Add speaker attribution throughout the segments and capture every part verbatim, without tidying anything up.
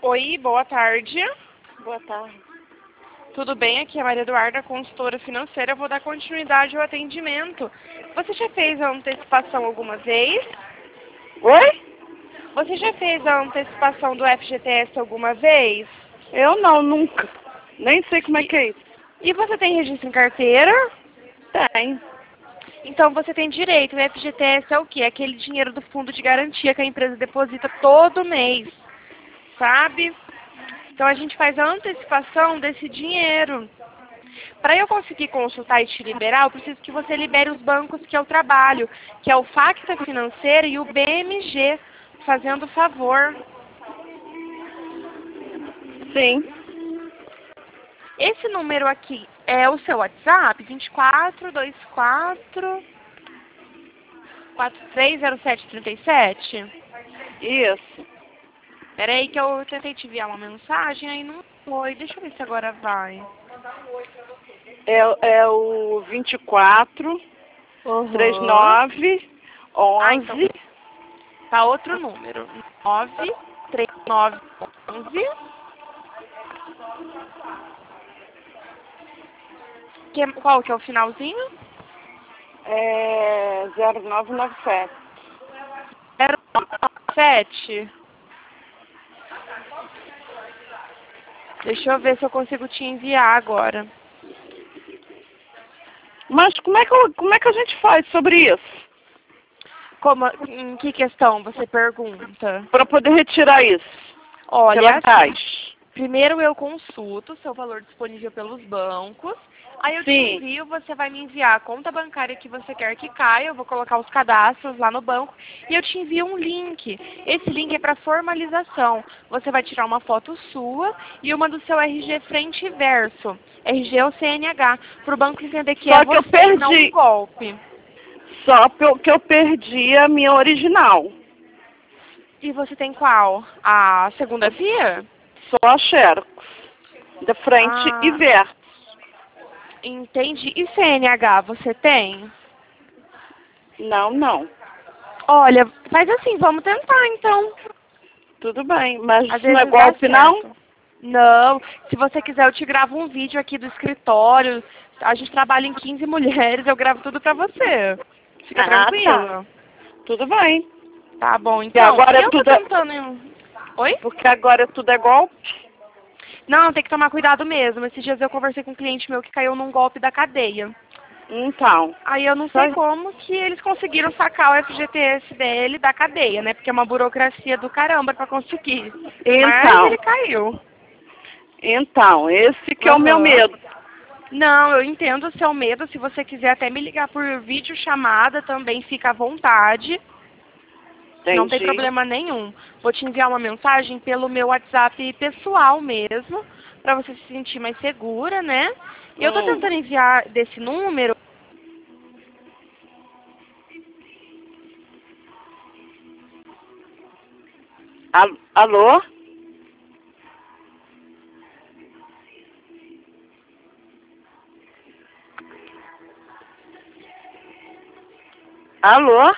Speaker 1: Oi, boa tarde.
Speaker 2: Boa tarde.
Speaker 1: Tudo bem? Aqui é a Maria Eduarda, consultora financeira. Eu vou dar continuidade ao atendimento. Você já fez a antecipação alguma vez?
Speaker 2: Oi?
Speaker 1: Você já fez a antecipação do F G T S alguma vez?
Speaker 2: Eu não, nunca. Nem sei como é que é isso.
Speaker 1: E você tem registro em carteira?
Speaker 2: Tem.
Speaker 1: Então você tem direito. O F G T S é o quê? É aquele dinheiro do fundo de garantia que a empresa deposita todo mês. Sabe? Então a gente faz a antecipação desse dinheiro. Para eu conseguir consultar e te liberar, eu preciso que você libere os bancos que eu trabalho, que é o Facta Financeira e o B M G, fazendo favor.
Speaker 2: Sim.
Speaker 1: Esse número aqui é o seu WhatsApp? vinte e quatro, vinte e quatro, quarenta e três zero sete trinta e sete?
Speaker 2: Isso.
Speaker 1: Espera aí que eu tentei te enviar uma mensagem, aí não foi. Deixa eu ver se agora vai.
Speaker 2: É, é o vinte e quatro,
Speaker 1: Uhum.
Speaker 2: trinta e nove,
Speaker 1: Ah, então
Speaker 2: onze.
Speaker 1: tá outro número. nove três nove onze. Que, qual que é o finalzinho?
Speaker 2: É zero nove nove sete.
Speaker 1: zero nove sete. Deixa eu ver se eu consigo te enviar agora.
Speaker 2: Mas como é, que, eu- como é que a gente faz sobre isso?
Speaker 1: Como, em que questão você pergunta?
Speaker 2: Para poder retirar isso?
Speaker 1: Olha,
Speaker 2: Pela
Speaker 1: assim,
Speaker 2: Caixa.
Speaker 1: primeiro eu consulto seu valor disponível pelos bancos. Aí eu te
Speaker 2: Sim.
Speaker 1: envio, você vai me enviar a conta bancária que você quer que caia, eu vou colocar os cadastros lá no banco e eu te envio um link. Esse link é para formalização. Você vai tirar uma foto sua e uma do seu R G frente e verso. R G ou C N H, para o banco entender que
Speaker 2: Só
Speaker 1: é
Speaker 2: que eu
Speaker 1: você e não
Speaker 2: perdi.
Speaker 1: um golpe.
Speaker 2: Só que eu perdi a minha original.
Speaker 1: E você tem qual? A segunda via?
Speaker 2: Só a Xerox. Da frente e
Speaker 1: Ah,
Speaker 2: verso.
Speaker 1: entendi. E C N H você tem?
Speaker 2: Não, não.
Speaker 1: Olha, faz assim, vamos tentar então.
Speaker 2: Tudo bem, mas
Speaker 1: Às
Speaker 2: isso não é
Speaker 1: vezes dá
Speaker 2: golpe, não?
Speaker 1: certo. Não, se você quiser eu te gravo um vídeo aqui do escritório. A gente trabalha em quinze mulheres, eu gravo tudo pra você. Fica
Speaker 2: Ah, tá.
Speaker 1: tranquilo.
Speaker 2: Tudo bem.
Speaker 1: Tá bom,
Speaker 2: E
Speaker 1: então.
Speaker 2: agora é
Speaker 1: Eu tô
Speaker 2: tudo... é-
Speaker 1: tentando... Oi?
Speaker 2: Porque agora tudo é golpe?
Speaker 1: Não, tem que tomar cuidado mesmo. Esses dias eu conversei com um cliente meu que caiu num golpe da cadeia.
Speaker 2: Então.
Speaker 1: Aí eu não
Speaker 2: Só...
Speaker 1: sei como que eles conseguiram sacar o F G T S dele da cadeia, né? Porque é uma burocracia do caramba pra conseguir. Mas ele
Speaker 2: Então.
Speaker 1: caiu.
Speaker 2: Então, esse que é o meu
Speaker 1: Aham.
Speaker 2: medo.
Speaker 1: Não, eu entendo o seu medo. Se você quiser até me ligar por vídeo chamada, também fica à vontade. Não tem
Speaker 2: Entendi.
Speaker 1: problema nenhum. Vou te enviar uma mensagem pelo meu WhatsApp pessoal mesmo, pra você se sentir mais segura, né? E eu tô
Speaker 2: Hum.
Speaker 1: tentando enviar desse número.
Speaker 2: Al- Alô? Alô?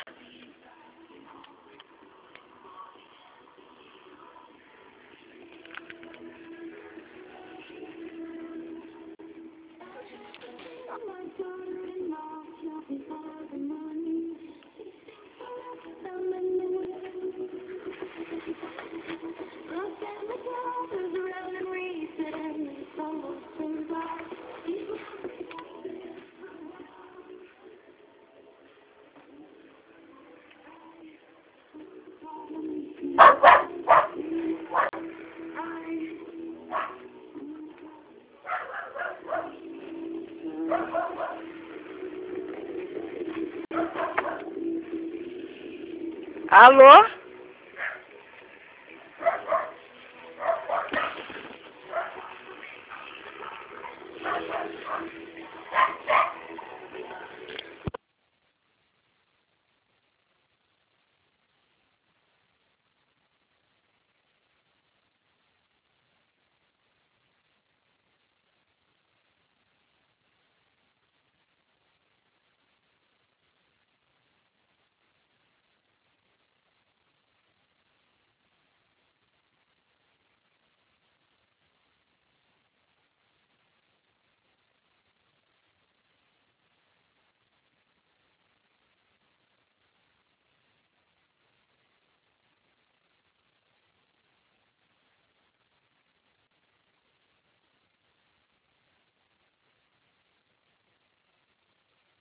Speaker 2: Alô?